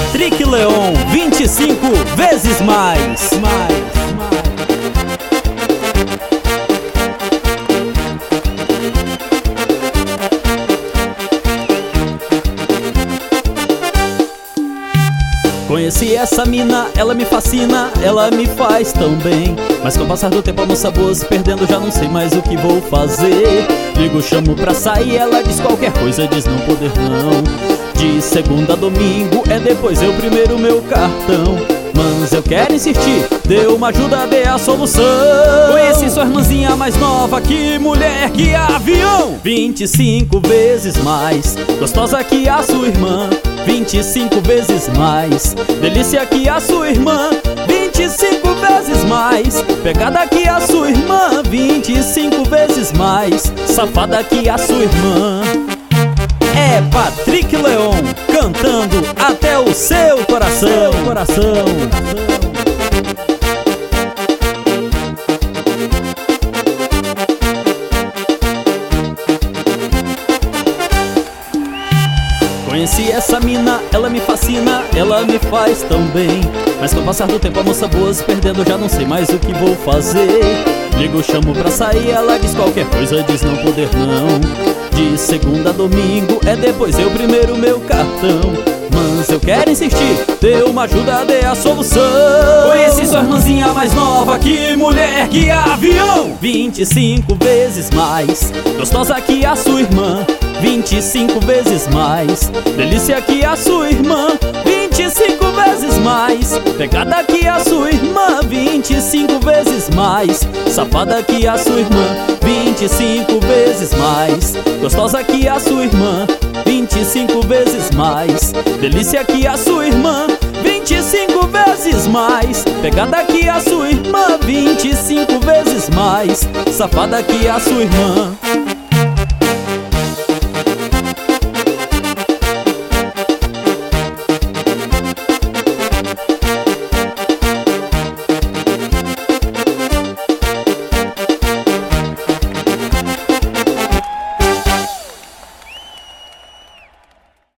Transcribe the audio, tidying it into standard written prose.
Patrick Leon, 25 vezes mais. Conheci essa mina, ela me fascina, ela me faz tão bem. Mas com o passar do tempo a moça boa se perdendo, já não sei mais o que vou fazer. Ligo, chamo pra sair, ela diz qualquer coisa, diz não poder não. De segunda a domingo é depois eu primeiro meu cartão. Mas eu quero insistir, dê uma ajuda, dê a solução. Conheci sua irmãzinha mais nova, que mulher, que avião. 25 vezes mais gostosa que a sua irmã, 25 vezes mais delícia que a sua irmã, 25 vezes mais pegada que a sua irmã, 25 vezes mais safada que a sua irmã. É Patrick Leon cantando até o seu coração. Conheci essa mina, ela me fascina, ela me faz tão bem. Mas com o passar do tempo a moça boa se perdendo, já não sei mais o que vou fazer. Ligo, chamo pra sair, ela diz qualquer coisa, diz não poder não. De segunda a domingo é depois eu primeiro meu cartão. Mas eu quero insistir, dê uma ajuda, dê a solução. Conheci sua irmãzinha mais nova, que mulher, que avião. 25 vezes mais gostosa que a sua irmã, 25 vezes mais delícia que a sua irmã, 25 vezes mais pegada que a sua irmã, 25 vezes mais safada que a sua irmã, 25 vezes mais gostosa que a sua irmã, 25 vezes mais delícia que a sua irmã, 25 vezes mais pegada que a sua irmã, 25 vezes mais safada que a sua irmã.